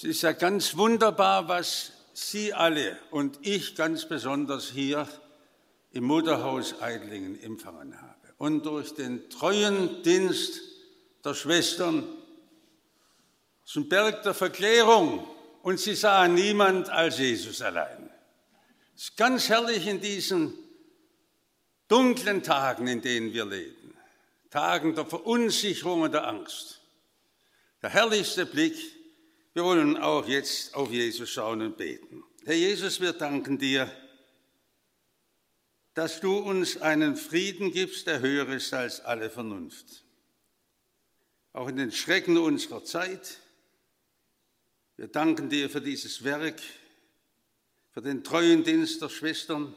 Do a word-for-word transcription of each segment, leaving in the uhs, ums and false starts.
Es ist ja ganz wunderbar, was Sie alle und ich ganz besonders hier im Mutterhaus Eidlingen empfangen habe. Und durch den treuen Dienst der Schwestern zum Berg der Verklärung, und sie sahen niemand als Jesus allein. Es ist ganz herrlich in diesen dunklen Tagen, in denen wir leben, Tagen der Verunsicherung und der Angst. Der herrlichste Blick, wir wollen auch jetzt auf Jesus schauen und beten. Herr Jesus, wir danken dir, dass du uns einen Frieden gibst, der höher ist als alle Vernunft. Auch in den Schrecken unserer Zeit. Wir danken dir für dieses Werk, für den treuen Dienst der Schwestern.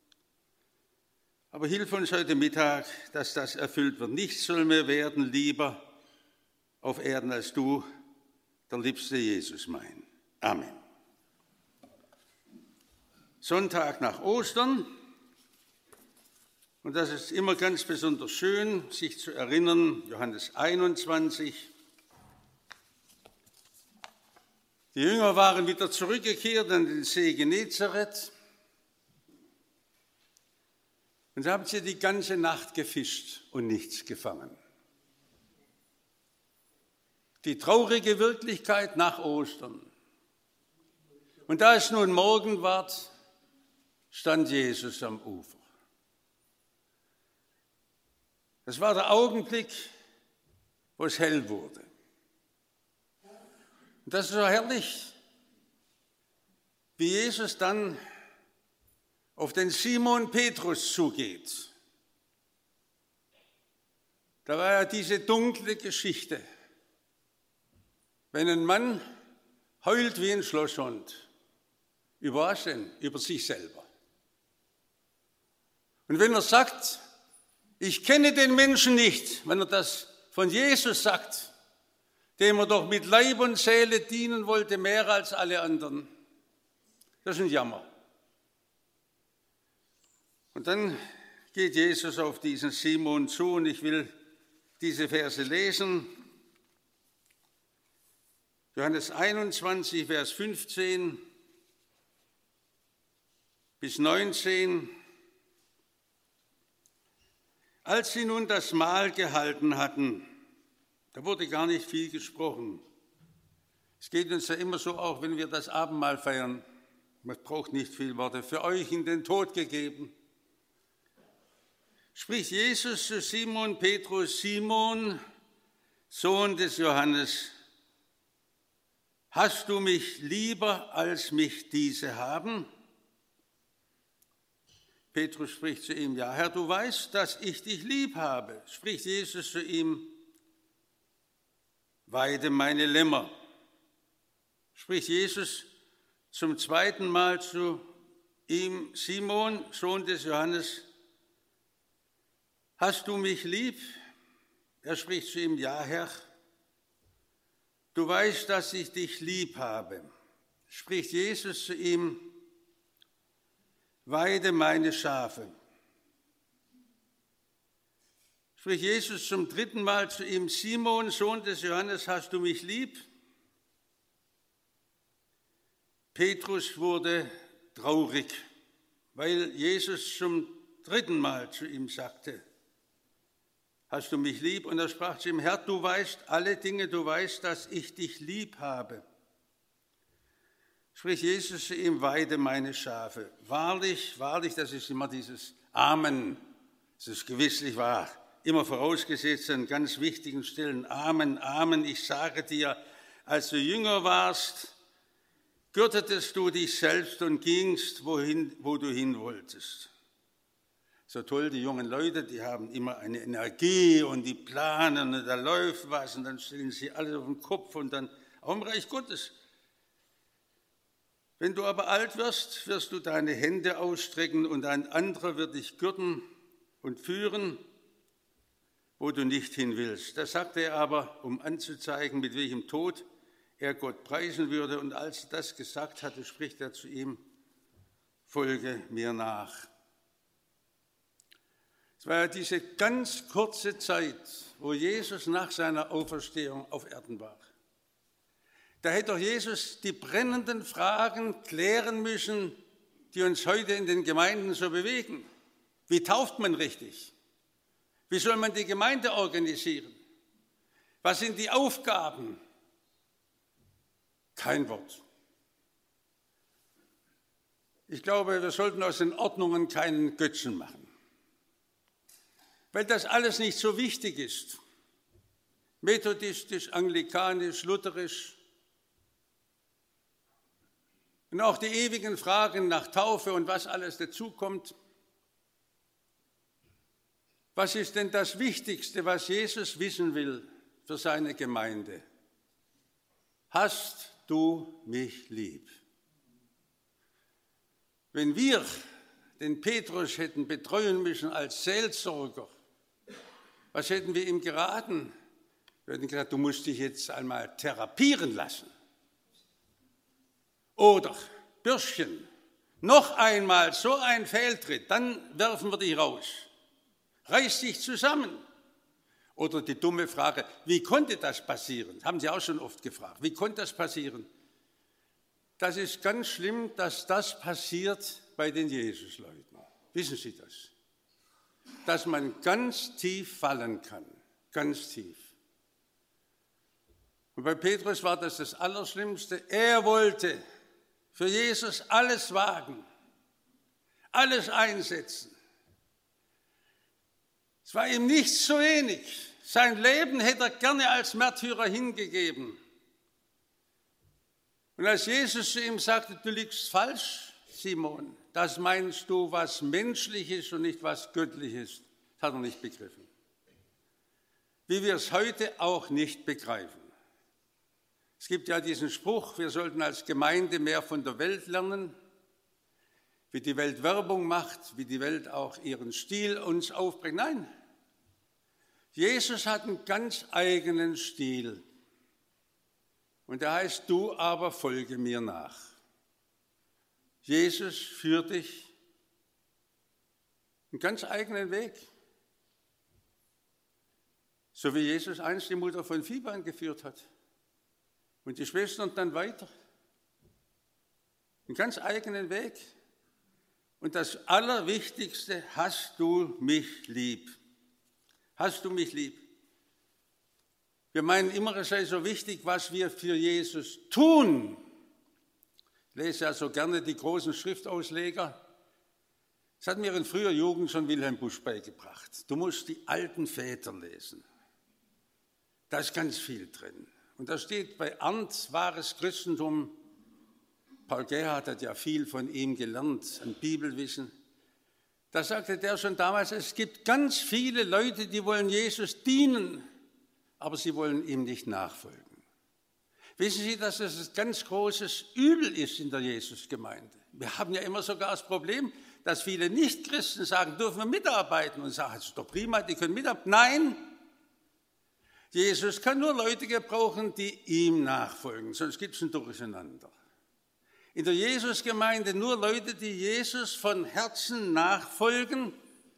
Aber hilf uns heute Mittag, dass das erfüllt wird. Nichts soll mehr werden, lieber auf Erden als du, der liebste Jesus mein. Amen. Sonntag nach Ostern. Und das ist immer ganz besonders schön, sich zu erinnern, Johannes einundzwanzig. Die Jünger waren wieder zurückgekehrt an den See Genezareth. Und da haben sie die ganze Nacht gefischt und nichts gefangen. Die traurige Wirklichkeit nach Ostern. Und da es nun Morgen ward, stand Jesus am Ufer. Das war der Augenblick, wo es hell wurde. Und das ist so herrlich, wie Jesus dann auf den Simon Petrus zugeht. Da war ja diese dunkle Geschichte, wenn ein Mann heult wie ein Schlosshund. Über was denn? Über sich selber. Und wenn er sagt, ich kenne den Menschen nicht, wenn er das von Jesus sagt, dem er doch mit Leib und Seele dienen wollte, mehr als alle anderen. Das ist ein Jammer. Und dann geht Jesus auf diesen Simon zu und ich will diese Verse lesen. Johannes einundzwanzig, Vers fünfzehn bis neunzehn. Als sie nun das Mahl gehalten hatten, da wurde gar nicht viel gesprochen. Es geht uns ja immer so, auch wenn wir das Abendmahl feiern, man braucht nicht viel Worte, für euch in den Tod gegeben. Spricht Jesus zu Simon Petrus: Simon, Sohn des Johannes, hast du mich lieber, als mich diese haben? Petrus spricht zu ihm: Ja, Herr, du weißt, dass ich dich lieb habe. Spricht Jesus zu ihm: Weide meine Lämmer. Spricht Jesus zum zweiten Mal zu ihm: Simon, Sohn des Johannes, hast du mich lieb? Er spricht zu ihm: Ja, Herr, du weißt, dass ich dich lieb habe. Spricht Jesus zu ihm: Weide meine Schafe. Spricht Jesus zum dritten Mal zu ihm: Simon, Sohn des Johannes, hast du mich lieb? Petrus wurde traurig, weil Jesus zum dritten Mal zu ihm sagte: Hast du mich lieb? Und er sprach zu ihm: Herr, du weißt alle Dinge, du weißt, dass ich dich lieb habe. Spricht Jesus zu ihm: Weide meine Schafe. Wahrlich, wahrlich, das ist immer dieses Amen, das ist gewisslich wahr, immer vorausgesetzt an ganz wichtigen Stellen. Amen, Amen, ich sage dir, als du jünger warst, gürtetest du dich selbst und gingst, wohin, wo du hin wolltest. So toll, die jungen Leute, die haben immer eine Energie und die planen und da läuft was und dann stellen sie alles auf den Kopf und dann auch im Reich Gottes. Wenn du aber alt wirst, wirst du deine Hände ausstrecken und ein anderer wird dich gürten und führen, wo du nicht hin willst. Das sagte er aber, um anzuzeigen, mit welchem Tod er Gott preisen würde. Und als er das gesagt hatte, spricht er zu ihm: Folge mir nach. Es war ja diese ganz kurze Zeit, wo Jesus nach seiner Auferstehung auf Erden war. Da hätte doch Jesus die brennenden Fragen klären müssen, die uns heute in den Gemeinden so bewegen. Wie tauft man richtig? Wie soll man die Gemeinde organisieren? Was sind die Aufgaben? Kein Wort. Ich glaube, wir sollten aus den Ordnungen keinen Götzen machen, weil das alles nicht so wichtig ist. Methodistisch, anglikanisch, lutherisch. Und auch die ewigen Fragen nach Taufe und was alles dazukommt. Was ist denn das Wichtigste, was Jesus wissen will für seine Gemeinde? Hast du mich lieb? Wenn wir den Petrus hätten betreuen müssen als Seelsorger, was hätten wir ihm geraten? Wir hätten gesagt, du musst dich jetzt einmal therapieren lassen. Oder, Bürschchen, noch einmal so ein Fehltritt, dann werfen wir dich raus. Reiß dich zusammen. Oder die dumme Frage, wie konnte das passieren? Haben Sie auch schon oft gefragt. Wie konnte das passieren? Das ist ganz schlimm, dass das passiert bei den Jesusleuten. Wissen Sie das? Dass man ganz tief fallen kann, ganz tief. Und bei Petrus war das das Allerschlimmste. Er wollte für Jesus alles wagen, alles einsetzen. Es war ihm nicht so wenig. Sein Leben hätte er gerne als Märtyrer hingegeben. Und als Jesus zu ihm sagte, du liegst falsch, Simon, das meinst du was Menschliches und nicht was Göttliches, das hat er nicht begriffen. Wie wir es heute auch nicht begreifen. Es gibt ja diesen Spruch, wir sollten als Gemeinde mehr von der Welt lernen, wie die Welt Werbung macht, wie die Welt auch ihren Stil uns aufbringt. Nein, Jesus hat einen ganz eigenen Stil. Und der heißt, du aber folge mir nach. Jesus führt dich einen ganz eigenen Weg. So wie Jesus einst die Mutter von Phiban geführt hat. Und die Schwestern dann weiter. Einen ganz eigenen Weg. Und das Allerwichtigste, hast du mich lieb? Hast du mich lieb? Wir meinen immer, es sei so wichtig, was wir für Jesus tun. Ich lese ja so gerne die großen Schriftausleger. Das hat mir in früher Jugend schon Wilhelm Busch beigebracht. Du musst die alten Väter lesen. Da ist ganz viel drin. Und da steht bei Arndt, wahres Christentum. Paul Gerhardt hat ja viel von ihm gelernt, an Bibelwissen. Da sagte der schon damals, es gibt ganz viele Leute, die wollen Jesus dienen, aber sie wollen ihm nicht nachfolgen. Wissen Sie, dass das ein ganz großes Übel ist in der Jesusgemeinde? Wir haben ja immer sogar das Problem, dass viele Nichtchristen sagen, dürfen wir mitarbeiten und sagen, das ist doch prima, die können mitarbeiten. Nein, Jesus kann nur Leute gebrauchen, die ihm nachfolgen, sonst gibt es ein Durcheinander. In der Jesusgemeinde nur Leute, die Jesus von Herzen nachfolgen.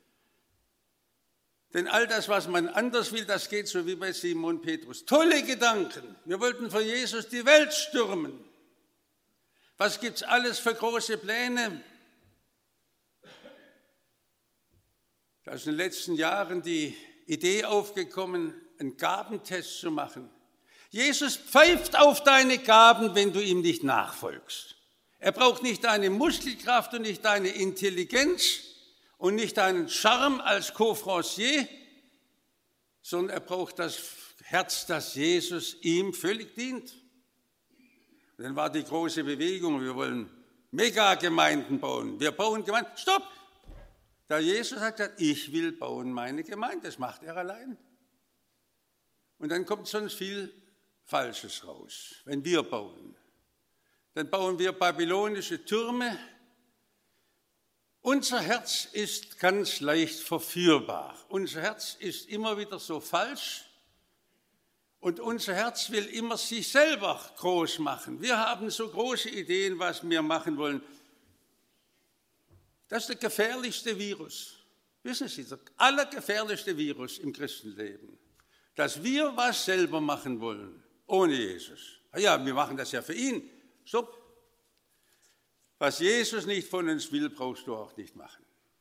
Denn all das, was man anders will, das geht so wie bei Simon Petrus. Tolle Gedanken. Wir wollten für Jesus die Welt stürmen. Was gibt es alles für große Pläne? Da ist in den letzten Jahren die Idee aufgekommen, einen Gabentest zu machen. Jesus pfeift auf deine Gaben, wenn du ihm nicht nachfolgst. Er braucht nicht deine Muskelkraft und nicht deine Intelligenz und nicht deinen Charme als Confrancier, sondern er braucht das Herz, das Jesus ihm völlig dient. Und dann war die große Bewegung, wir wollen Megagemeinden bauen. Wir bauen Gemeinden. Stopp! Der Jesus hat gesagt, ich will bauen meine Gemeinde. Das macht er allein. Und dann kommt sonst viel Falsches raus, wenn wir bauen. Dann bauen wir babylonische Türme. Unser Herz ist ganz leicht verführbar. Unser Herz ist immer wieder so falsch und unser Herz will immer sich selber groß machen. Wir haben so große Ideen, was wir machen wollen. Das ist der gefährlichste Virus. Wissen Sie, der allergefährlichste Virus im Christenleben, dass wir was selber machen wollen, ohne Jesus. Ah ja, wir machen das ja für ihn. Stopp. Was Jesus nicht von uns will, brauchst du auch nicht machen.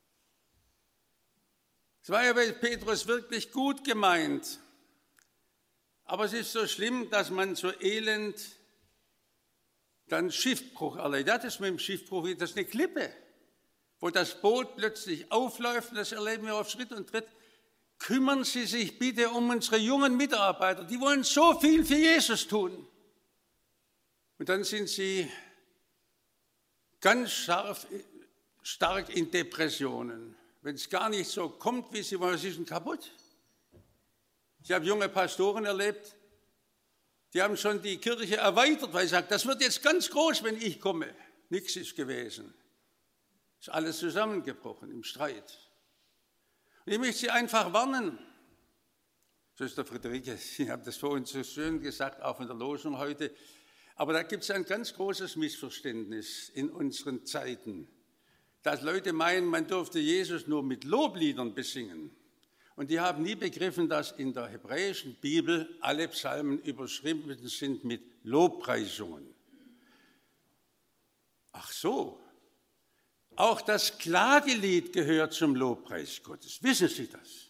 Es war ja bei Petrus wirklich gut gemeint. Aber es ist so schlimm, dass man so elend dann Schiffbruch erleidet. Ja, das ist mit dem Schiffbruch, das ist eine Klippe, wo das Boot plötzlich aufläuft, und das erleben wir auf Schritt und Tritt. Kümmern Sie sich bitte um unsere jungen Mitarbeiter, die wollen so viel für Jesus tun. Und dann sind sie ganz scharf, stark in Depressionen. Wenn es gar nicht so kommt, wie sie wollen, sie sind kaputt. Ich habe junge Pastoren erlebt, die haben schon die Kirche erweitert, weil sie sagen, das wird jetzt ganz groß, wenn ich komme. Nichts ist gewesen. Ist alles zusammengebrochen im Streit. Und ich möchte Sie einfach warnen. Schwester Friederike, Sie haben das vorhin so schön gesagt, auch in der Losung heute. Aber da gibt es ein ganz großes Missverständnis in unseren Zeiten, dass Leute meinen, man dürfte Jesus nur mit Lobliedern besingen. Und die haben nie begriffen, dass in der hebräischen Bibel alle Psalmen überschrieben sind mit Lobpreisungen. Ach so, auch das Klagelied gehört zum Lobpreis Gottes. Wissen Sie das?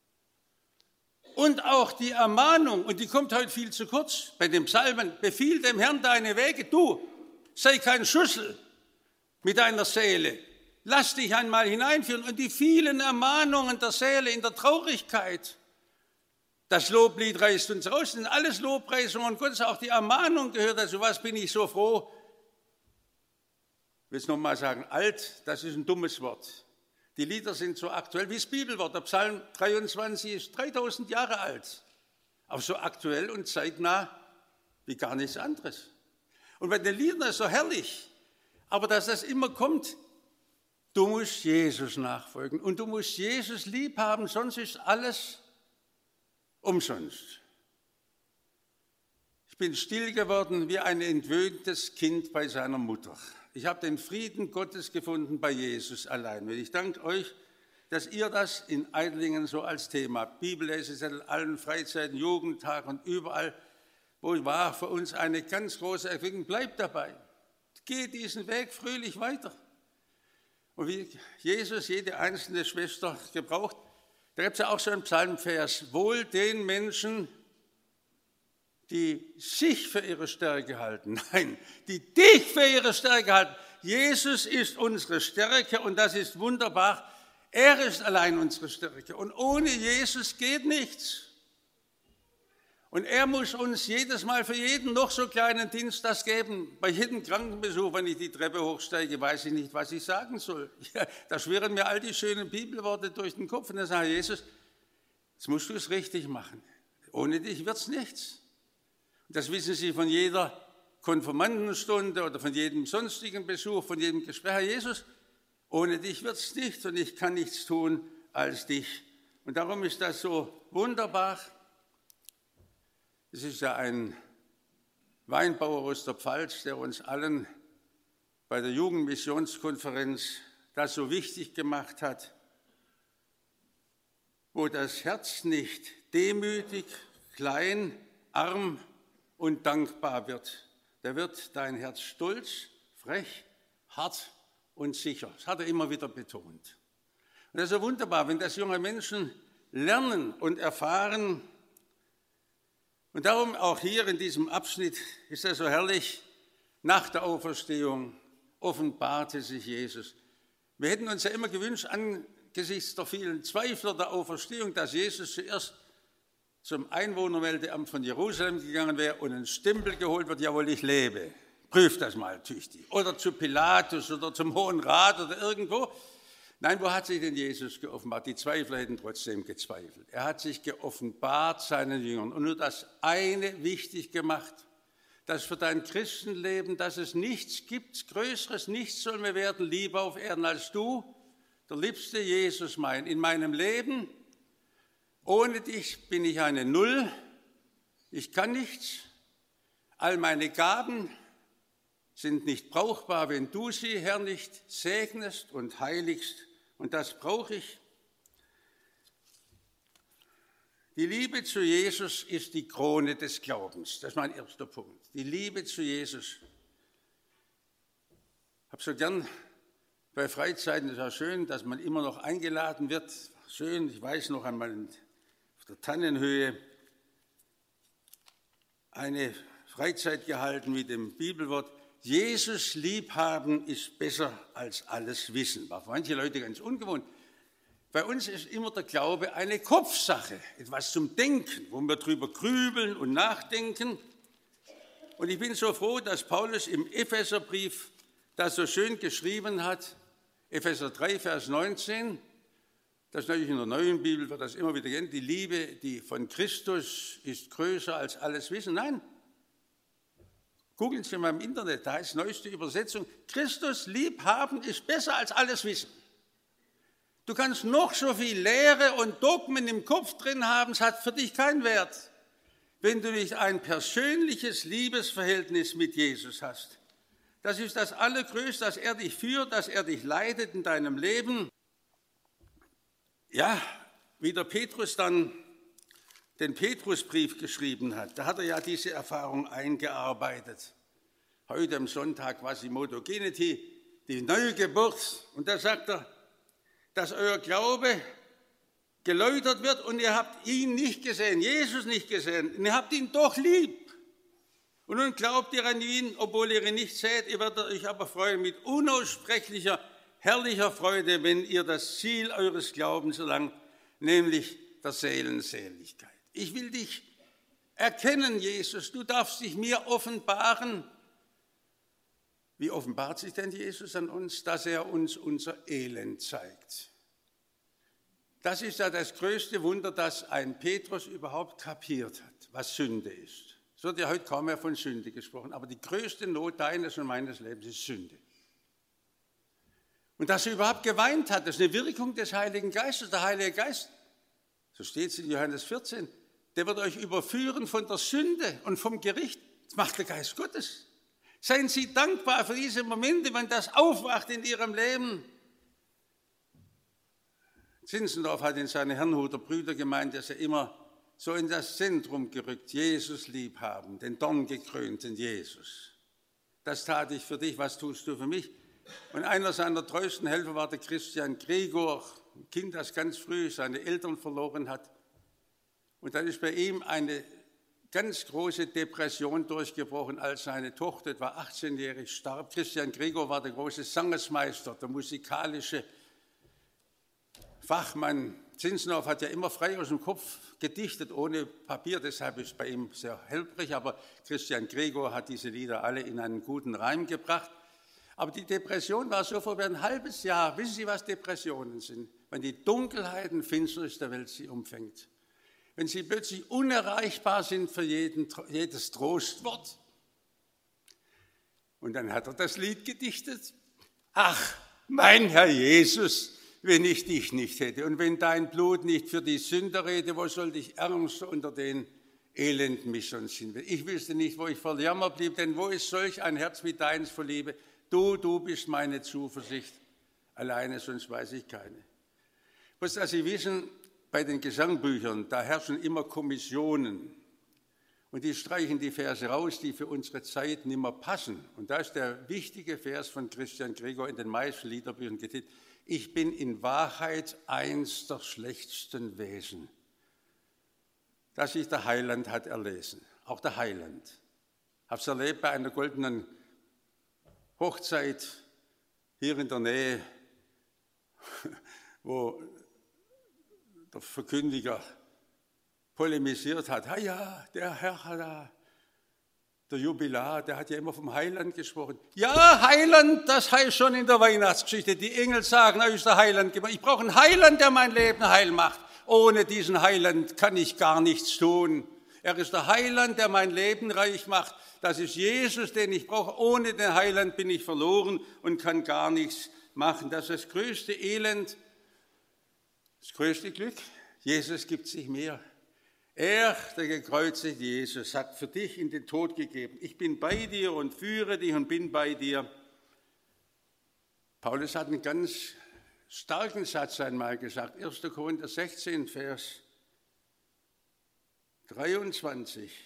Und auch die Ermahnung, und die kommt heute viel zu kurz bei den Psalmen, befiehl dem Herrn deine Wege, du, sei kein Schüssel mit deiner Seele. Lass dich einmal hineinführen. Und die vielen Ermahnungen der Seele in der Traurigkeit. Das Loblied reißt uns raus, sind alles Lobpreisungen Gottes, auch die Ermahnung gehört dazu. Was bin ich so froh? Ich will es nochmal sagen, alt, das ist ein dummes Wort. Die Lieder sind so aktuell wie das Bibelwort. Der Psalm dreiundzwanzig ist dreitausend Jahre alt. Aber so aktuell und zeitnah wie gar nichts anderes. Und bei den Liedern ist es so herrlich. Aber dass das immer kommt, du musst Jesus nachfolgen und du musst Jesus lieb haben, sonst ist alles umsonst. Ich bin still geworden wie ein entwöhntes Kind bei seiner Mutter. Ich habe den Frieden Gottes gefunden bei Jesus allein. Und ich danke euch, dass ihr das in Eidlingen so als Thema, Bibellese, allen Freizeiten, Jugendtagen und überall, wo ich war, für uns eine ganz große Erquickung. Bleibt dabei. Geht diesen Weg fröhlich weiter. Und wie Jesus jede einzelne Schwester gebraucht, da gibt es ja auch so einen Psalmvers, wohl den Menschen, die sich für ihre Stärke halten, nein, die dich für ihre Stärke halten. Jesus ist unsere Stärke und das ist wunderbar. Er ist allein unsere Stärke und ohne Jesus geht nichts. Und er muss uns jedes Mal für jeden noch so kleinen Dienst das geben. Bei jedem Krankenbesuch, wenn ich die Treppe hochsteige, weiß ich nicht, was ich sagen soll. Ja, da schwirren mir all die schönen Bibelworte durch den Kopf und dann sage ich, Jesus, jetzt musst du es richtig machen. Ohne dich wird es nichts. Das wissen Sie von jeder Konfirmandenstunde oder von jedem sonstigen Besuch, von jedem Gespräch. Herr Jesus, ohne dich wird es nichts und ich kann nichts tun als dich. Und darum ist das so wunderbar. Es ist ja ein Weinbauer aus der Pfalz, der uns allen bei der Jugendmissionskonferenz das so wichtig gemacht hat, wo das Herz nicht demütig, klein, arm und dankbar wird. Da wird dein Herz stolz, frech, hart und sicher. Das hat er immer wieder betont. Und das ist so wunderbar, wenn das junge Menschen lernen und erfahren. Und darum auch hier in diesem Abschnitt ist das so herrlich, nach der Auferstehung offenbarte sich Jesus. Wir hätten uns ja immer gewünscht, angesichts der vielen Zweifler der Auferstehung, dass Jesus zuerst zum Einwohnermeldeamt von Jerusalem gegangen wäre und einen Stempel geholt wird, jawohl, ich lebe. Prüft das mal tüchtig. Oder zu Pilatus oder zum Hohen Rat oder irgendwo. Nein, wo hat sich denn Jesus geoffenbart? Die Zweifler hätten trotzdem gezweifelt. Er hat sich geoffenbart seinen Jüngern und nur das eine wichtig gemacht, dass für dein Christenleben, dass es nichts gibt, Größeres, nichts soll mir werden, lieber auf Erden als du, der liebste Jesus mein. In meinem Leben, ohne dich bin ich eine Null, ich kann nichts, all meine Gaben sind nicht brauchbar, wenn du sie, Herr, nicht segnest und heiligst. Und das brauche ich. Die Liebe zu Jesus ist die Krone des Glaubens. Das ist mein erster Punkt. Die Liebe zu Jesus. Ich habe so gern bei Freizeiten, ist auch schön, dass man immer noch eingeladen wird. Schön, ich weiß noch einmal auf der Tannenhöhe eine Freizeit gehalten mit dem Bibelwort, Jesus liebhaben ist besser als alles Wissen. War für manche Leute ganz ungewohnt. Bei uns ist immer der Glaube eine Kopfsache, etwas zum Denken, wo wir drüber grübeln und nachdenken. Und ich bin so froh, dass Paulus im Epheserbrief das so schön geschrieben hat, Epheser drei, Vers neunzehn, das ist natürlich in der neuen Bibel, wird das immer wieder genannt, die Liebe, die von Christus ist größer als alles Wissen. Nein, googeln Sie mal im Internet, da ist neueste Übersetzung, Christus lieb haben ist besser als alles Wissen. Du kannst noch so viel Lehre und Dogmen im Kopf drin haben, es hat für dich keinen Wert, wenn du nicht ein persönliches Liebesverhältnis mit Jesus hast. Das ist das Allergrößte, dass er dich führt, dass er dich leitet in deinem Leben. Ja, wie der Petrus dann den Petrusbrief geschrieben hat, da hat er ja diese Erfahrung eingearbeitet. Heute am Sonntag Quasimodogenity, die neue Geburt. Und da sagt er, dass euer Glaube geläutert wird und ihr habt ihn nicht gesehen, Jesus nicht gesehen, und ihr habt ihn doch lieb. Und nun glaubt ihr an ihn, obwohl ihr ihn nicht seht, ihr werdet euch aber freuen mit unaussprechlicher, herrlicher Freude, wenn ihr das Ziel eures Glaubens erlangt, nämlich der Seelenseligkeit. Ich will dich erkennen, Jesus, du darfst dich mir offenbaren. Wie offenbart sich denn Jesus an uns? Dass er uns unser Elend zeigt. Das ist ja das größte Wunder, das ein Petrus überhaupt kapiert hat, was Sünde ist. Es wird ja heute kaum mehr von Sünde gesprochen, aber die größte Not deines und meines Lebens ist Sünde. Und dass er überhaupt geweint hat, das ist eine Wirkung des Heiligen Geistes. Der Heilige Geist, so steht es in Johannes vierzehn, der wird euch überführen von der Sünde und vom Gericht. Das macht der Geist Gottes. Seien Sie dankbar für diese Momente, wenn das aufwacht in Ihrem Leben. Zinzendorf hat in seiner Herrnhuter Brüdergemeinde ja immer so in das Zentrum gerückt, Jesus lieb haben, den dorngekrönten Jesus. Das tat ich für dich, was tust du für mich? Und einer seiner treuesten Helfer war der Christian Gregor, ein Kind, das ganz früh seine Eltern verloren hat. Und dann ist bei ihm eine ganz große Depression durchgebrochen, als seine Tochter, etwa achtzehnjährig, starb. Christian Gregor war der große Sangersmeister, der musikalische Fachmann. Zinzendorf hat ja immer frei aus dem Kopf gedichtet, ohne Papier, deshalb ist es bei ihm sehr holprig, aber Christian Gregor hat diese Lieder alle in einen guten Reim gebracht. Aber die Depression war so vor ein halbes Jahr. Wissen Sie, was Depressionen sind? Wenn die Dunkelheit und Finsternis der Welt sie umfängt. Wenn sie plötzlich unerreichbar sind für jeden, jedes Trostwort. Und dann hat er das Lied gedichtet. Ach, mein Herr Jesus, wenn ich dich nicht hätte und wenn dein Blut nicht für die Sünder rede, wo sollte ich ärmster unter den Elenden mich sonst hin? Ich wüsste nicht, wo ich vor Jammer blieb, denn wo ist solch ein Herz wie deins vor Liebe? Du, du bist meine Zuversicht, alleine sonst weiß ich keine. Was, dass Sie wissen, bei den Gesangbüchern, da herrschen immer Kommissionen und die streichen die Verse raus, die für unsere Zeit nicht mehr passen. Und da ist der wichtige Vers von Christian Gregor in den meisten Liederbüchern getitelt, ich bin in Wahrheit eins der schlechtesten Wesen, das sich der Heiland hat erlesen. Auch der Heiland. Ich habe es erlebt bei einer goldenen Hochzeit hier in der Nähe, wo der Verkündiger polemisiert hat. Ja, ja, der Herr da, der Jubilar, der hat ja immer vom Heiland gesprochen. Ja, Heiland, das heißt schon in der Weihnachtsgeschichte. Die Engel sagen, er ist der Heiland gemacht. Ich brauche einen Heiland, der mein Leben heil macht. Ohne diesen Heiland kann ich gar nichts tun. Er ist der Heiland, der mein Leben reich macht. Das ist Jesus, den ich brauche. Ohne den Heiland bin ich verloren und kann gar nichts machen. Das ist das größte Elend, das größte Glück. Jesus gibt sich mir. Er, der gekreuzigte Jesus, hat für dich in den Tod gegeben. Ich bin bei dir und führe dich und bin bei dir. Paulus hat einen ganz starken Satz einmal gesagt. erster Korinther sechzehn, Vers dreiundzwanzig.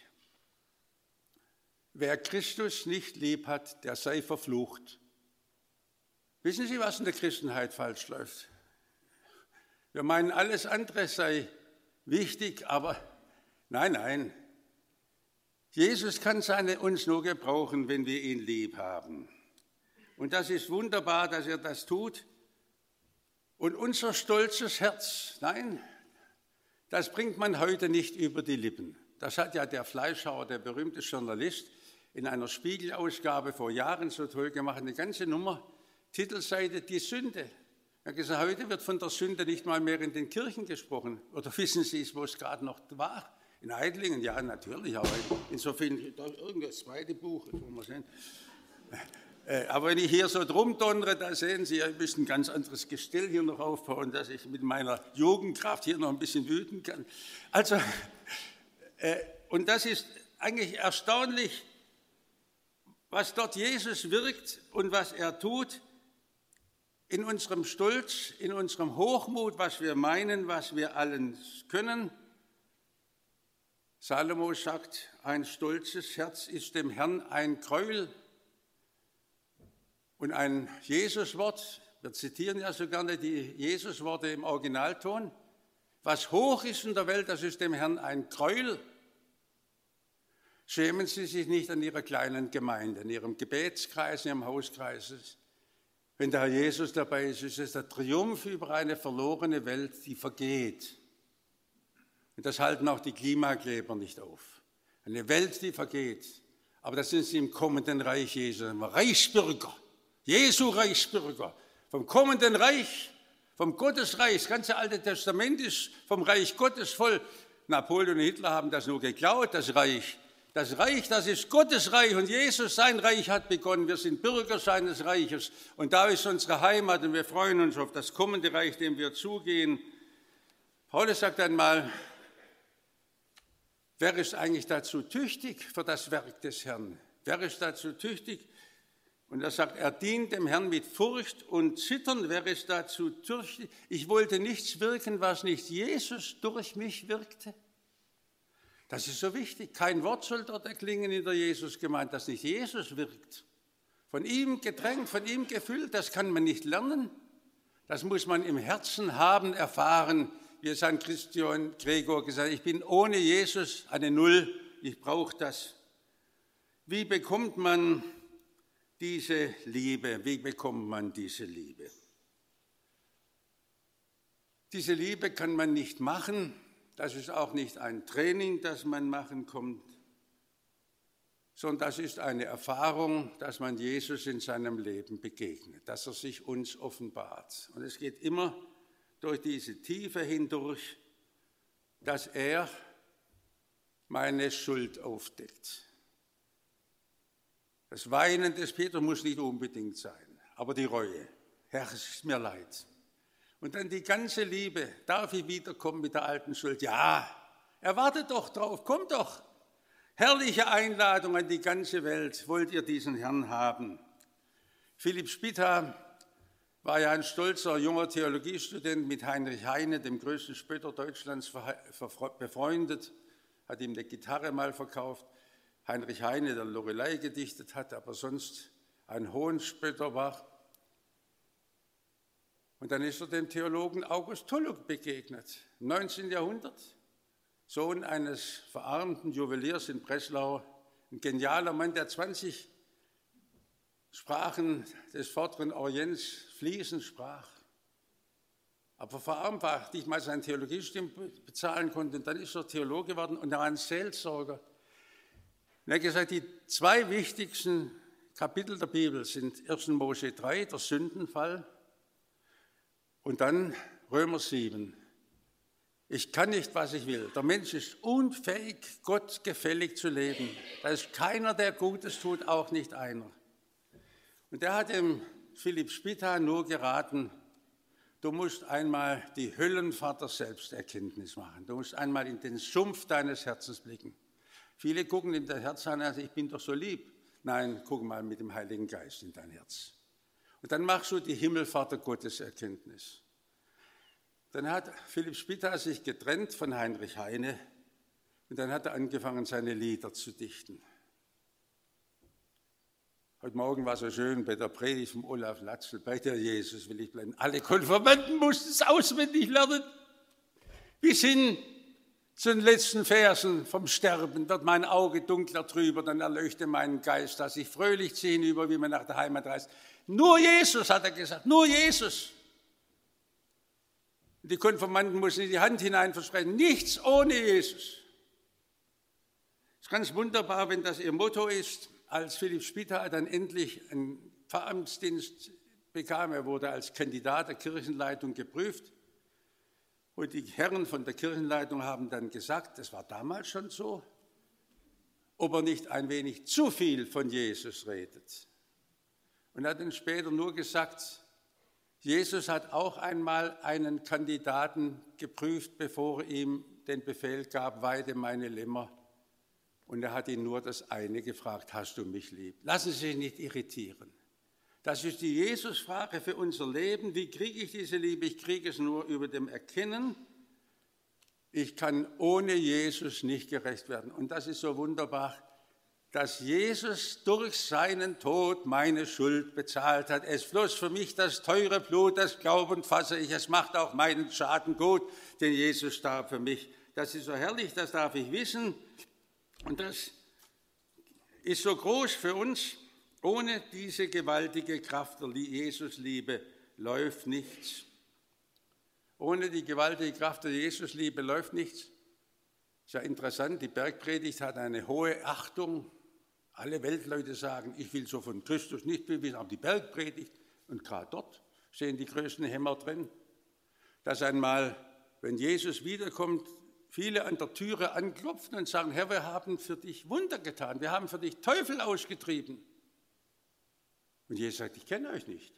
Wer Christus nicht lieb hat, der sei verflucht. Wissen Sie, was in der Christenheit falsch läuft? Wir meinen, alles andere sei wichtig, aber nein, nein. Jesus kann seine uns nur gebrauchen, wenn wir ihn lieb haben. Und das ist wunderbar, dass er das tut. Und unser stolzes Herz, nein, das bringt man heute nicht über die Lippen. Das hat ja der Fleischhauer, der berühmte Journalist, in einer Spiegelausgabe vor Jahren so toll gemacht, eine ganze Nummer, Titelseite Die Sünde. Er hat gesagt, heute wird von der Sünde nicht mal mehr in den Kirchen gesprochen. Oder wissen Sie es, wo es gerade noch war? In Eidlingen, ja natürlich, aber insofern, da ist irgendein zweites Buch, das wollen wir sehen. Aber wenn ich hier so drum donnere, da sehen Sie, ich müsste ein ganz anderes Gestell hier noch aufbauen, dass ich mit meiner Jugendkraft hier noch ein bisschen wüten kann. Also, äh, und das ist eigentlich erstaunlich, was dort Jesus wirkt und was er tut in unserem Stolz, in unserem Hochmut, was wir meinen, was wir allen können. Salomo sagt, ein stolzes Herz ist dem Herrn ein Gräuel. Und ein Jesuswort, wir zitieren ja so gerne die Jesusworte im Originalton, was hoch ist in der Welt, das ist dem Herrn ein Gräuel. Schämen Sie sich nicht an Ihrer kleinen Gemeinde, in Ihrem Gebetskreis, in Ihrem Hauskreis. Wenn der Herr Jesus dabei ist, ist es der Triumph über eine verlorene Welt, die vergeht. Und das halten auch die Klimakleber nicht auf. Eine Welt, die vergeht. Aber das sind sie im kommenden Reich Jesu. Reichsbürger, Jesu Reichsbürger, vom kommenden Reich, vom Gottesreich. Das ganze Alte Testament ist vom Reich Gottes voll. Napoleon und Hitler haben das nur geklaut, das Reich. Das Reich, das ist Gottes Reich und Jesus, sein Reich hat begonnen. Wir sind Bürger seines Reiches und da ist unsere Heimat und wir freuen uns auf das kommende Reich, dem wir zugehen. Paulus sagt einmal, wer ist eigentlich dazu tüchtig für das Werk des Herrn? Wer ist dazu tüchtig? Und er sagt, er dient dem Herrn mit Furcht und Zittern. Wer ist dazu tüchtig? Ich wollte nichts wirken, was nicht Jesus durch mich wirkte. Das ist so wichtig. Kein Wort soll dort erklingen in der Jesusgemeinde, das nicht Jesus wirkt. Von ihm gedrängt, von ihm gefüllt, das kann man nicht lernen. Das muss man im Herzen haben, erfahren. Wie Sankt Christian Gregor gesagt hat, ich bin ohne Jesus eine Null, ich brauche das. Wie bekommt man diese Liebe? Wie bekommt man diese Liebe? Diese Liebe kann man nicht machen. Das ist auch nicht ein Training, das man machen kommt, sondern das ist eine Erfahrung, dass man Jesus in seinem Leben begegnet, dass er sich uns offenbart. Und es geht immer durch diese Tiefe hindurch, dass er meine Schuld aufdeckt. Das Weinen des Petrus muss nicht unbedingt sein, aber die Reue. Herr, es ist mir leid. Und dann die ganze Liebe. Darf ich wiederkommen mit der alten Schuld? Ja, erwartet doch drauf, kommt doch. Herrliche Einladung an die ganze Welt. Wollt ihr diesen Herrn haben? Philipp Spitta war ja ein stolzer junger Theologiestudent mit Heinrich Heine, dem größten Spötter Deutschlands, befreundet, hat ihm eine Gitarre mal verkauft. Heinrich Heine, der Loreley gedichtet hat, aber sonst ein Hohenspötter war. Und dann ist er dem Theologen August Tulluk begegnet, im neunzehnten Jahrhundert, Sohn eines verarmten Juweliers in Breslau, ein genialer Mann, der zwanzig Sprachen des vorderen Orients fließend sprach, aber verarmt war, nicht mal sein Theologiestudium bezahlen konnte. Und dann ist er Theologe geworden und er war ein Seelsorger. Und er hat gesagt, die zwei wichtigsten Kapitel der Bibel sind ersten Mose drei, der Sündenfall, und dann Römer sieben. Ich kann nicht, was ich will. Der Mensch ist unfähig, Gott gefällig zu leben. Da ist keiner, der Gutes tut, auch nicht einer. Und er hat dem Philipp Spitta nur geraten, du musst einmal die Höllenfahrt der Selbsterkenntnis machen. Du musst einmal in den Sumpf deines Herzens blicken. Viele gucken in dein Herz an, also ich bin doch so lieb. Nein, guck mal mit dem Heiligen Geist in dein Herz. Und dann machst du die Himmelfahrt der Gotteserkenntnis. Dann hat Philipp Spitta sich getrennt von Heinrich Heine Und dann hat er angefangen, seine Lieder zu dichten. Heute Morgen war so schön bei der Predigt von Olaf Latzel, bei der Jesus will ich bleiben. Alle Konfirmanden mussten es auswendig lernen. Bis hin zu den letzten Versen vom Sterben wird mein Auge dunkler trüber, dann erleuchte meinen Geist, dass ich fröhlich ziehe hinüber, wie man nach der Heimat reist. Nur Jesus, hat er gesagt, nur Jesus. Die Konfirmanden mussten die Hand hinein versprechen, nichts ohne Jesus. Es ist ganz wunderbar, wenn das ihr Motto ist. Als Philipp Spitta dann endlich einen Pfarramtsdienst bekam, er wurde als Kandidat der Kirchenleitung geprüft. Und die Herren von der Kirchenleitung haben dann gesagt, das war damals schon so, ob er nicht ein wenig zu viel von Jesus redet. Und er hat dann später nur gesagt, Jesus hat auch einmal einen Kandidaten geprüft, bevor er ihm den Befehl gab, weide meine Lämmer. Und er hat ihn nur das eine gefragt, hast du mich lieb? Lassen Sie sich nicht irritieren. Das ist die Jesus-Frage für unser Leben. Wie kriege ich diese Liebe? Ich kriege es nur über dem Erkennen. Ich kann ohne Jesus nicht gerecht werden. Und das ist so wunderbar, dass Jesus durch seinen Tod meine Schuld bezahlt hat. Es floss für mich das teure Blut, das Glauben fasse ich. Es macht auch meinen Schaden gut, denn Jesus starb für mich. Das ist so herrlich, das darf ich wissen. Und das ist so groß für uns. Ohne diese gewaltige Kraft der Jesusliebe läuft nichts. Ohne die gewaltige Kraft der Jesusliebe läuft nichts. Ist ja interessant, die Bergpredigt hat eine hohe Achtung. Alle Weltleute sagen, ich will so von Christus nicht viel wissen, aber die Bergpredigt, und gerade dort stehen die größten Hämmer drin, dass einmal, wenn Jesus wiederkommt, viele an der Türe anklopfen und sagen, Herr, wir haben für dich Wunder getan, wir haben für dich Teufel ausgetrieben. Und Jesus sagt, ich kenne euch nicht.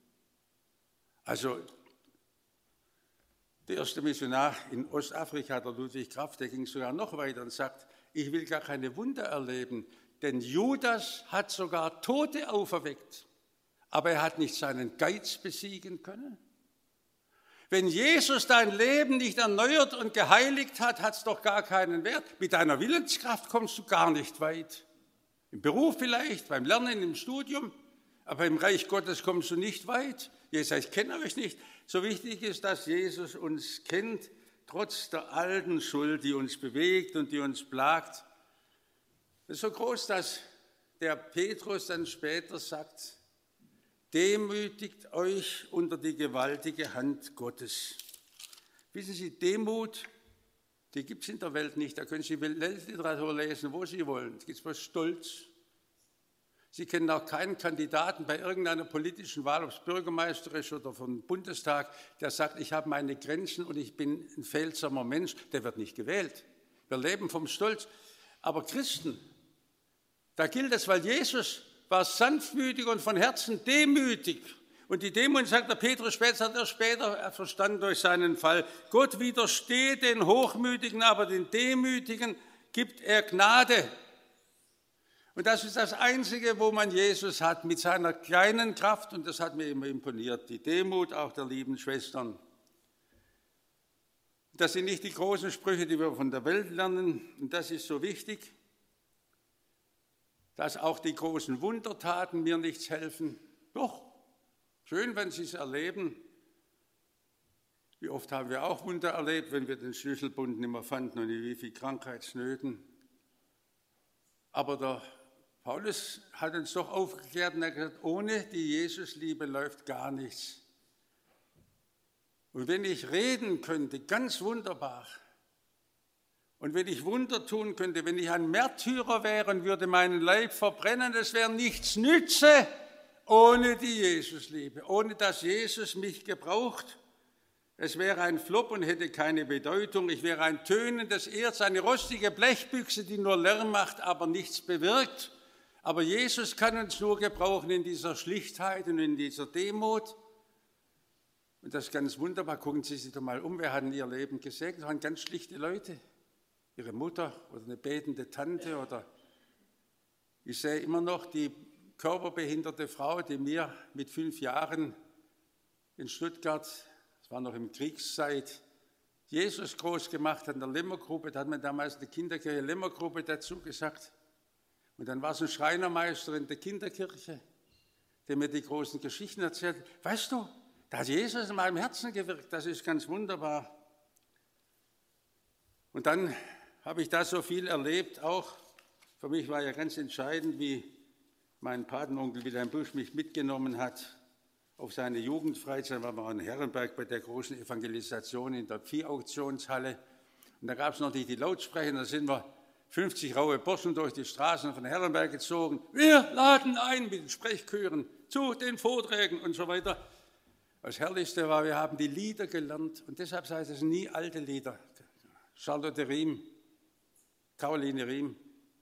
Also der erste Missionar in Ostafrika, der Ludwig Kraft, der ging sogar noch weiter und sagt, ich will gar keine Wunder erleben, denn Judas hat sogar Tote auferweckt, aber er hat nicht seinen Geiz besiegen können. Wenn Jesus dein Leben nicht erneuert und geheiligt hat, hat es doch gar keinen Wert. Mit deiner Willenskraft kommst du gar nicht weit. Im Beruf vielleicht, beim Lernen, im Studium, aber im Reich Gottes kommst du nicht weit. Jesus sagt, ich kenne euch nicht. So wichtig ist, dass Jesus uns kennt, trotz der alten Schuld, die uns bewegt und die uns plagt. Das ist so groß, dass der Petrus dann später sagt, demütigt euch unter die gewaltige Hand Gottes. Wissen Sie, Demut, die gibt es in der Welt nicht. Da können Sie Weltliteratur lesen, wo Sie wollen. Es gibt bloß Stolz. Sie kennen auch keinen Kandidaten bei irgendeiner politischen Wahl, ob es Bürgermeister ist oder vom Bundestag, der sagt, ich habe meine Grenzen und ich bin ein fehlsamer Mensch. Der wird nicht gewählt. Wir leben vom Stolz. Aber Christen, da gilt es, weil Jesus war sanftmütig und von Herzen demütig. Und die Demut, sagt der Petrus später, hat er später verstanden durch seinen Fall. Gott widersteht den Hochmütigen, aber den Demütigen gibt er Gnade. Und das ist das Einzige, wo man Jesus hat, mit seiner kleinen Kraft. Und das hat mir immer imponiert, die Demut auch der lieben Schwestern. Das sind nicht die großen Sprüche, die wir von der Welt lernen. Und das ist so wichtig, dass auch die großen Wundertaten mir nichts helfen. Doch, schön, wenn Sie es erleben. Wie oft haben wir auch Wunder erlebt, wenn wir den Schlüsselbund nicht mehr fanden und wie viel Krankheitsnöten. Aber der Paulus hat uns doch aufgeklärt und hat gesagt, ohne die Jesusliebe läuft gar nichts. Und wenn ich reden könnte, ganz wunderbar, und wenn ich Wunder tun könnte, wenn ich ein Märtyrer wäre und würde meinen Leib verbrennen, das wäre nichts nütze ohne die Jesusliebe, ohne dass Jesus mich gebraucht. Es wäre ein Flop und hätte keine Bedeutung. Ich wäre ein tönendes Erz, eine rostige Blechbüchse, die nur Lärm macht, aber nichts bewirkt. Aber Jesus kann uns nur gebrauchen in dieser Schlichtheit und in dieser Demut. Und das ist ganz wunderbar. Gucken Sie sich doch mal um. Wer hat in ihr Leben gesegnet? Das waren ganz schlichte Leute. Ihre Mutter oder eine betende Tante oder ich sehe immer noch die körperbehinderte Frau, die mir mit fünf Jahren in Stuttgart, das war noch im Kriegszeit, Jesus groß gemacht hat in der Limmergruppe, da hat man damals eine Kinderkirche Limmergruppe dazu gesagt. Und dann war so ein Schreinermeister in der Kinderkirche, der mir die großen Geschichten erzählt. Weißt du, da hat Jesus in meinem Herzen gewirkt, das ist ganz wunderbar. Und dann habe ich da so viel erlebt, auch für mich war ja ganz entscheidend, wie mein Patenonkel Wilhelm Busch mich mitgenommen hat auf seine Jugendfreizeit, waren wir in Herrenberg bei der großen Evangelisation in der Viehauktionshalle. Und da gab es noch nicht die Lautsprecher, da sind wir fünfzig raue Burschen durch die Straßen von Herrenberg gezogen. Wir laden ein mit den Sprechchören zu den Vorträgen und so weiter. Das Herrlichste war, wir haben die Lieder gelernt und deshalb heißt es nie alte Lieder. Charlotte Riem, Caroline Riem,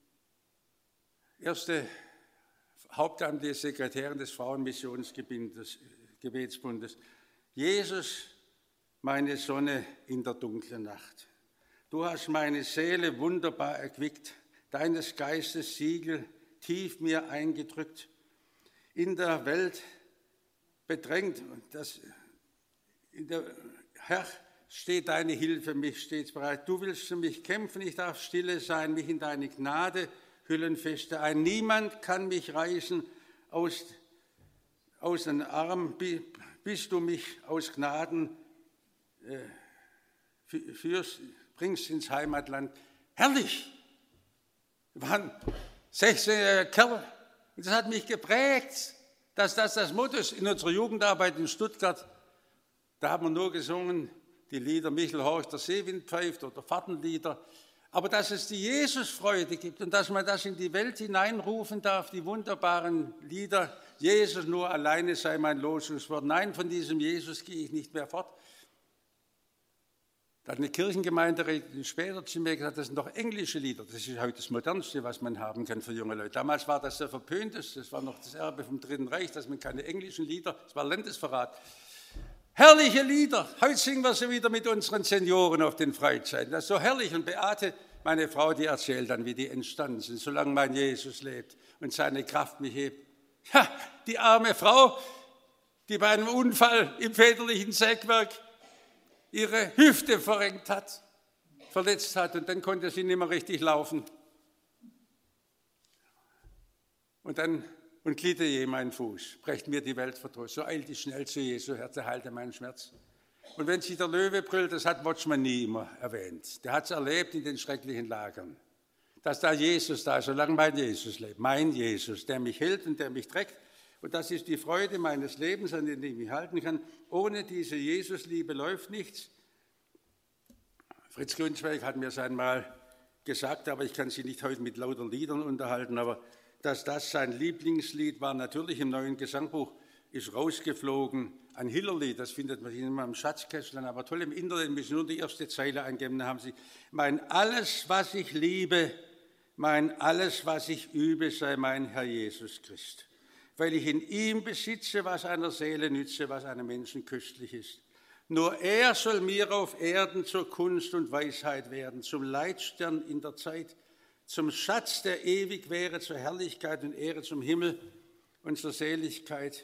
erste hauptamtliche Sekretärin des Frauenmissionsgebetsbundes. Jesus, meine Sonne in der dunklen Nacht. Du hast meine Seele wunderbar erquickt, deines Geistes Siegel tief mir eingedrückt, in der Welt bedrängt. Das, in der, Herr, steht deine Hilfe mich stets bereit. Du willst für mich kämpfen, ich darf stille sein, mich in deine Gnade hüllen feste ein. Niemand kann mich reißen aus, aus den Armen, bis du mich aus Gnaden äh, führst, bringst ins Heimatland. Herrlich! Wir waren sechzehn Kerle und das hat mich geprägt, dass das das Motto ist. In unserer Jugendarbeit in Stuttgart, da haben wir nur gesungen, die Lieder Michel Horch, der Seewind pfeift oder Fahrtenlieder. Aber dass es die Jesusfreude gibt und dass man das in die Welt hineinrufen darf, die wunderbaren Lieder, Jesus nur alleine sei mein Losungswort. Nein, von diesem Jesus gehe ich nicht mehr fort. Da hat eine Kirchengemeinderätin später zu mir gesagt, das sind doch englische Lieder. Das ist heute das Modernste, was man haben kann für junge Leute. Damals war das sehr verpönt, das war noch das Erbe vom Dritten Reich, dass man keine englischen Lieder, das war Landesverrat. Herrliche Lieder. Heute singen wir sie wieder mit unseren Senioren auf den Freizeiten. Das ist so herrlich. Und Beate, meine Frau, die erzählt dann, wie die entstanden sind, solange mein Jesus lebt und seine Kraft mich hebt. Ja, die arme Frau, die bei einem Unfall im väterlichen Sägwerk ihre Hüfte verrenkt hat, verletzt hat und dann konnte sie nicht mehr richtig laufen. Und dann und gliedere je meinen Fuß, brecht mir die Welt vertrost. So eilt ich schnell zu Jesu, Herr, halte meinen Schmerz. Und wenn sich der Löwe brüllt, das hat Watchman nie immer erwähnt. Der hat es erlebt in den schrecklichen Lagern, dass da Jesus da ist, solange mein Jesus lebt. Mein Jesus, der mich hält und der mich trägt. Und das ist die Freude meines Lebens, an der ich mich halten kann. Ohne diese Jesusliebe läuft nichts. Fritz Grünzweig hat mir es einmal gesagt, aber ich kann Sie nicht heute mit lauter Liedern unterhalten, aber dass das sein Lieblingslied war, natürlich im neuen Gesangbuch, ist rausgeflogen, ein Hillerlied, das findet man immer im Schatzkästlein, aber toll im Internet, müssen nur die erste Zeile eingeben, da haben Sie, mein alles, was ich liebe, mein alles, was ich übe, sei mein Herr Jesus Christ, weil ich in ihm besitze, was einer Seele nütze, was einem Menschen köstlich ist. Nur er soll mir auf Erden zur Kunst und Weisheit werden, zum Leitstern in der Zeit, zum Schatz, der ewig wäre, zur Herrlichkeit und Ehre, zum Himmel und zur Seligkeit.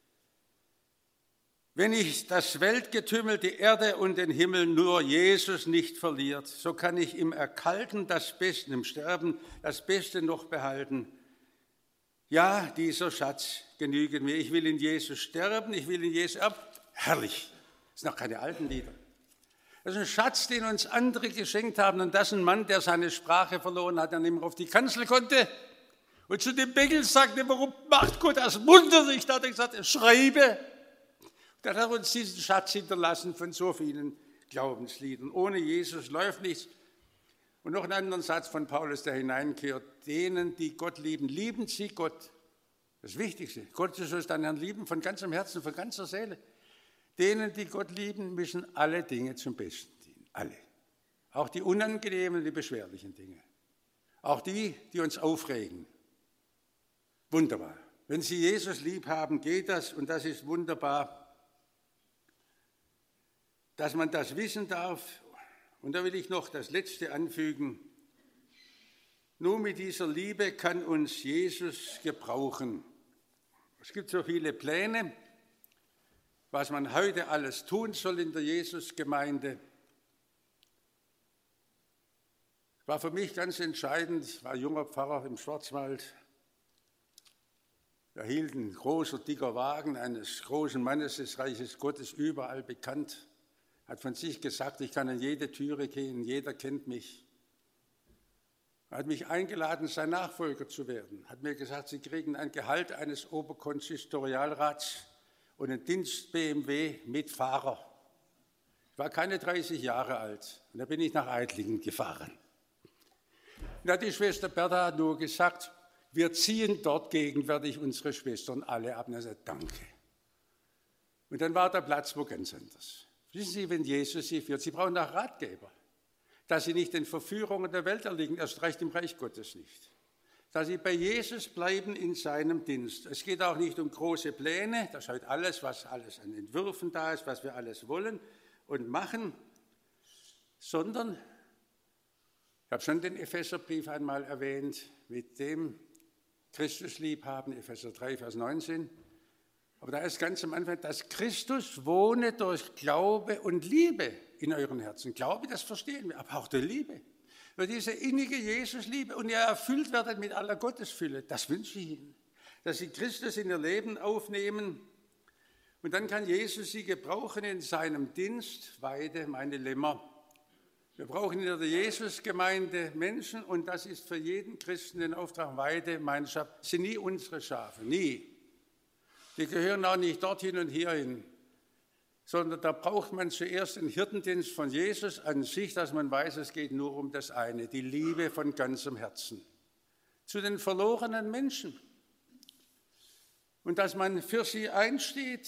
Wenn ich das Weltgetümmel, die Erde und den Himmel nur Jesus nicht verliert, so kann ich im Erkalten das Beste, im Sterben das Beste noch behalten. Ja, dieser Schatz genügt mir. Ich will in Jesus sterben, ich will in Jesus ab. Herrlich, das sind noch keine alten Lieder. Das ist ein Schatz, den uns andere geschenkt haben. Und das ist ein Mann, der seine Sprache verloren hat, der nicht mehr auf die Kanzel konnte. Und zu dem Bengel sagte, warum macht Gott das Wunder nicht? Da hat er gesagt, schreibe. Dann hat er uns diesen Schatz hinterlassen von so vielen Glaubensliedern. Ohne Jesus läuft nichts. Und noch einen anderen Satz von Paulus, der hineinkehrt. Denen, die Gott lieben, lieben sie Gott. Das Wichtigste. Gott soll deinen Herrn lieben von ganzem Herzen, von ganzer Seele. Denen, die Gott lieben, müssen alle Dinge zum Besten dienen. Alle. Auch die unangenehmen, die beschwerlichen Dinge. Auch die, die uns aufregen. Wunderbar. Wenn Sie Jesus lieb haben, geht das und das ist wunderbar, dass man das wissen darf. Und da will ich noch das Letzte anfügen. Nur mit dieser Liebe kann uns Jesus gebrauchen. Es gibt so viele Pläne, was man heute alles tun soll in der Jesusgemeinde. War für mich ganz entscheidend. Ich war junger Pfarrer im Schwarzwald. Er hielt ein großer, dicker Wagen eines großen Mannes des Reiches Gottes, überall bekannt. Hat von sich gesagt, ich kann an jede Türe gehen, jeder kennt mich. Er hat mich eingeladen, sein Nachfolger zu werden. Hat mir gesagt, Sie kriegen ein Gehalt eines Oberkonsistorialrats und einen Dienst-B M W mit Fahrer. Ich war keine dreißig Jahre alt und da bin ich nach Eitlingen gefahren. Und hat die Schwester Bertha hat nur gesagt, wir ziehen dort gegenwärtig unsere Schwestern alle ab. Und er sagt, danke. Und dann war der Platz wo ganz anders. Wissen Sie, wenn Jesus Sie führt, Sie brauchen auch Ratgeber, dass Sie nicht den Verführungen der Welt erliegen, erst recht im Reich Gottes nicht. Dass Sie bei Jesus bleiben in seinem Dienst. Es geht auch nicht um große Pläne, das ist halt alles, was alles an Entwürfen da ist, was wir alles wollen und machen, sondern, ich habe schon den Epheserbrief einmal erwähnt, mit dem Christus lieb haben, Epheser drei, Vers neunzehn. Aber da ist ganz am Anfang, dass Christus wohne durch Glaube und Liebe in euren Herzen. Glaube, das verstehen wir, aber auch die Liebe. Über diese innige Jesusliebe und ihr erfüllt werdet mit aller Gottesfülle, das wünsche ich Ihnen. Dass Sie Christus in Ihr Leben aufnehmen und dann kann Jesus Sie gebrauchen in seinem Dienst, weide meine Lämmer. Wir brauchen in der Jesusgemeinde Menschen und das ist für jeden Christen den Auftrag, weide meine Schafe. Das sind nie unsere Schafe, nie. Die gehören auch nicht dorthin und hierhin, sondern da braucht man zuerst den Hirtendienst von Jesus an sich, dass man weiß, es geht nur um das eine, die Liebe von ganzem Herzen zu den verlorenen Menschen. Und dass man für sie einsteht.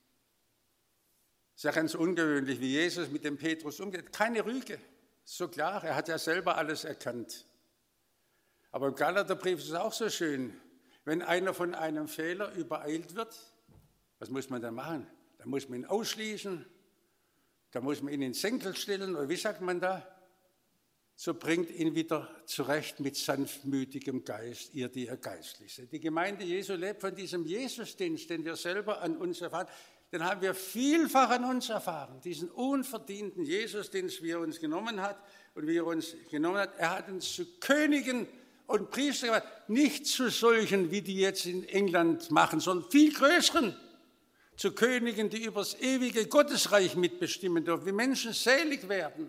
Es ist ja ganz ungewöhnlich, wie Jesus mit dem Petrus umgeht. Keine Rüge, so klar, er hat ja selber alles erkannt. Aber im Galaterbrief ist es auch so schön, wenn einer von einem Fehler übereilt wird, was muss man dann machen? Da muss man ihn ausschließen, da muss man ihn in den Senkel stellen, oder wie sagt man da? So bringt ihn wieder zurecht mit sanftmütigem Geist, ihr, die ihr geistlich seid. Die Gemeinde Jesu lebt von diesem Jesusdienst, den wir selber an uns erfahren. Den haben wir vielfach an uns erfahren, diesen unverdienten Jesusdienst, wie er uns genommen hat und wie er uns genommen hat. Er hat uns zu Königen und Priestern gemacht, nicht zu solchen, wie die jetzt in England machen, sondern viel größeren, zu Königen, die über das ewige Gottesreich mitbestimmen dürfen, wie Menschen selig werden.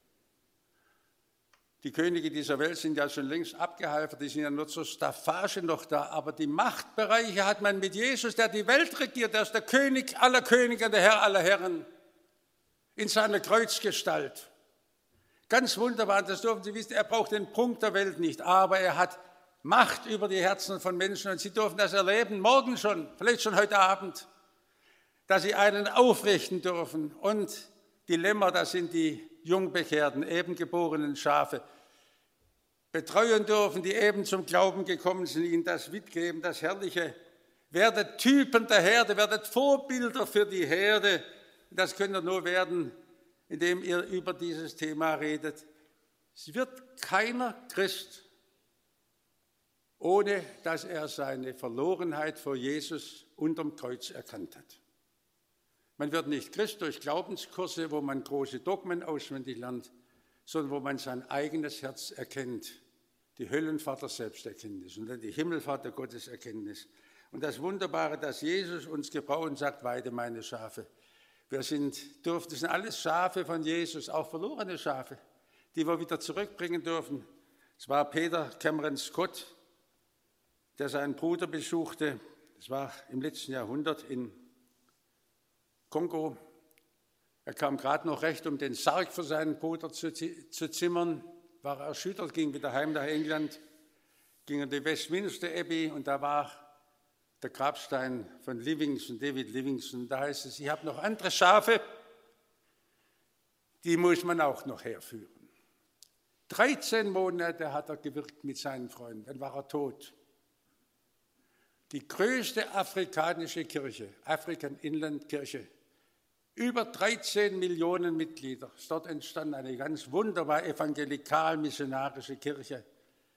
Die Könige dieser Welt sind ja schon längst abgehalten, die sind ja nur zur Staffage noch da, aber die Machtbereiche hat man mit Jesus, der die Welt regiert, der ist der König aller Könige, der Herr aller Herren, in seiner Kreuzgestalt. Ganz wunderbar, das dürfen Sie wissen, er braucht den Prunk der Welt nicht, aber er hat Macht über die Herzen von Menschen und Sie dürfen das erleben, morgen schon, vielleicht schon heute Abend, dass Sie einen aufrichten dürfen und die Lämmer, das sind die Jungbekehrten, eben geborenen Schafe, betreuen dürfen, die eben zum Glauben gekommen sind, ihnen das mitgeben, das Herrliche. Werdet Typen der Herde, werdet Vorbilder für die Herde. Das könnt ihr nur werden, indem ihr über dieses Thema redet. Es wird keiner Christ, ohne dass er seine Verlorenheit vor Jesus unterm Kreuz erkannt hat. Man wird nicht Christ durch Glaubenskurse, wo man große Dogmen auswendig lernt, sondern wo man sein eigenes Herz erkennt. Die Höllenvater Selbsterkenntnis und dann die Himmelvater Gotteserkenntnis. Und das Wunderbare, dass Jesus uns gebraucht und sagt, weide meine Schafe. Wir sind, dürfen, das sind alles Schafe von Jesus, auch verlorene Schafe, die wir wieder zurückbringen dürfen. Es war Peter Cameron Scott, der seinen Bruder besuchte. Das war im letzten Jahrhundert in Kongo. Er kam gerade noch recht, um den Sarg für seinen Bruder zu, zu zimmern, war erschüttert, ging wieder heim nach England, ging in die Westminster Abbey und da war der Grabstein von Livingstone, David Livingstone. Da heißt es, ich habe noch andere Schafe, die muss man auch noch herführen. dreizehn Monate hat er gewirkt mit seinen Freunden, dann war er tot. Die größte afrikanische Kirche, African Inland Kirche, über dreizehn Millionen Mitglieder. Ist dort entstanden eine ganz wunderbar evangelikal-missionarische Kirche.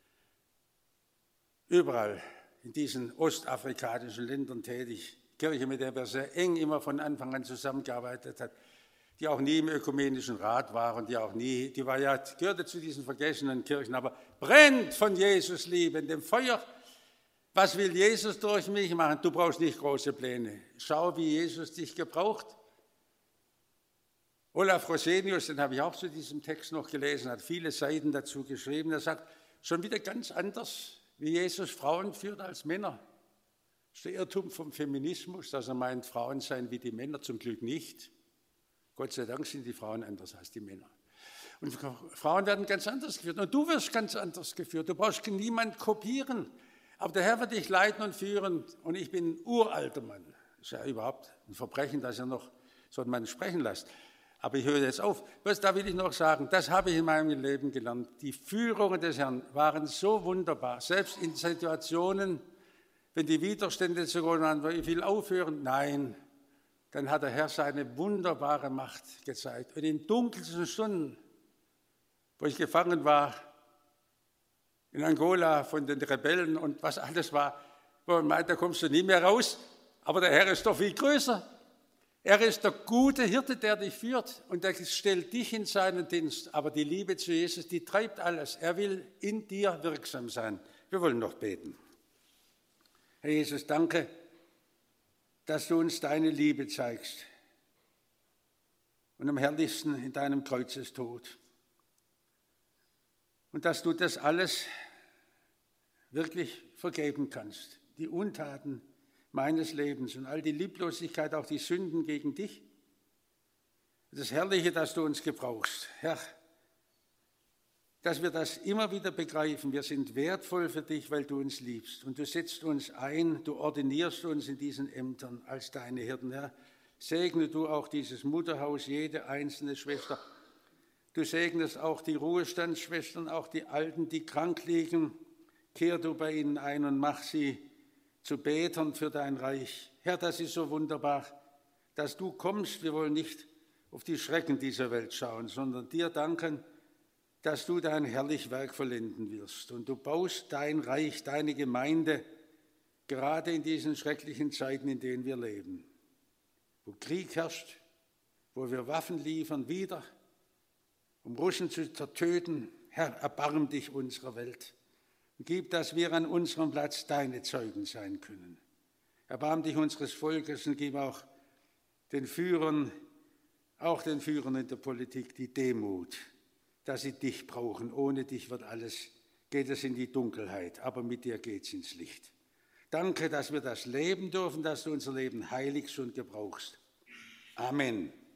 Überall in diesen ostafrikanischen Ländern tätig. Kirche, mit der wir sehr eng immer von Anfang an zusammengearbeitet haben. die auch nie im Ökumenischen Rat war und die auch nie, die war ja, gehörte zu diesen vergessenen Kirchen, aber brennt von Jesus Liebe in dem Feuer. Was will Jesus durch mich machen? Du brauchst nicht große Pläne. Schau, wie Jesus dich gebraucht. Olaf Rosenius, den habe ich auch zu diesem Text noch gelesen, hat viele Seiten dazu geschrieben. Er sagt, schon wieder ganz anders, wie Jesus Frauen führt als Männer. Das ist der Irrtum vom Feminismus, dass er meint, Frauen seien wie die Männer, zum Glück nicht. Gott sei Dank sind die Frauen anders als die Männer. Und Frauen werden ganz anders geführt und du wirst ganz anders geführt. Du brauchst niemand kopieren. Aber der Herr wird dich leiten und führen und ich bin ein uralter Mann. Das ist ja überhaupt ein Verbrechen, dass er noch so einen Mann sprechen lässt. Aber ich höre jetzt auf. Was, da will ich noch sagen, das habe ich in meinem Leben gelernt. Die Führungen des Herrn waren so wunderbar, selbst in Situationen, wenn die Widerstände zu groß waren, ich will aufhören, nein, dann hat der Herr seine wunderbare Macht gezeigt. Und in dunkelsten Stunden, wo ich gefangen war, in Angola von den Rebellen und was alles war, wo man meint, da kommst du nie mehr raus, aber der Herr ist doch viel größer. Er ist der gute Hirte, der dich führt und der stellt dich in seinen Dienst. Aber die Liebe zu Jesus, die treibt alles. Er will in dir wirksam sein. Wir wollen noch beten. Herr Jesus, danke, dass du uns deine Liebe zeigst und am herrlichsten in deinem Kreuzestod. Und dass du das alles wirklich vergeben kannst, die Untaten meines Lebens und all die Lieblosigkeit, auch die Sünden gegen dich. Das Herrliche, dass du uns gebrauchst, Herr, dass wir das immer wieder begreifen. Wir sind wertvoll für dich, weil du uns liebst und du setzt uns ein, du ordinierst uns in diesen Ämtern als deine Hirten, Herr. Segne du auch dieses Mutterhaus, jede einzelne Schwester. Du segnest auch die Ruhestandsschwestern, auch die Alten, die krank liegen. Kehr du bei ihnen ein und mach sie zu Betern für dein Reich. Herr, das ist so wunderbar, dass du kommst. Wir wollen nicht auf die Schrecken dieser Welt schauen, sondern dir danken, dass du dein herrlich Werk vollenden wirst. Und du baust dein Reich, deine Gemeinde, gerade in diesen schrecklichen Zeiten, in denen wir leben. Wo Krieg herrscht, wo wir Waffen liefern, wieder, um Russen zu töten. Herr, erbarm dich unserer Welt. Und gib, dass wir an unserem Platz deine Zeugen sein können. Erbarm dich unseres Volkes und gib auch den Führern, auch den Führern in der Politik, die Demut, dass sie dich brauchen. Ohne dich wird alles, geht es in die Dunkelheit, aber mit dir geht es ins Licht. Danke, dass wir das leben dürfen, dass du unser Leben heiligst und gebrauchst. Amen.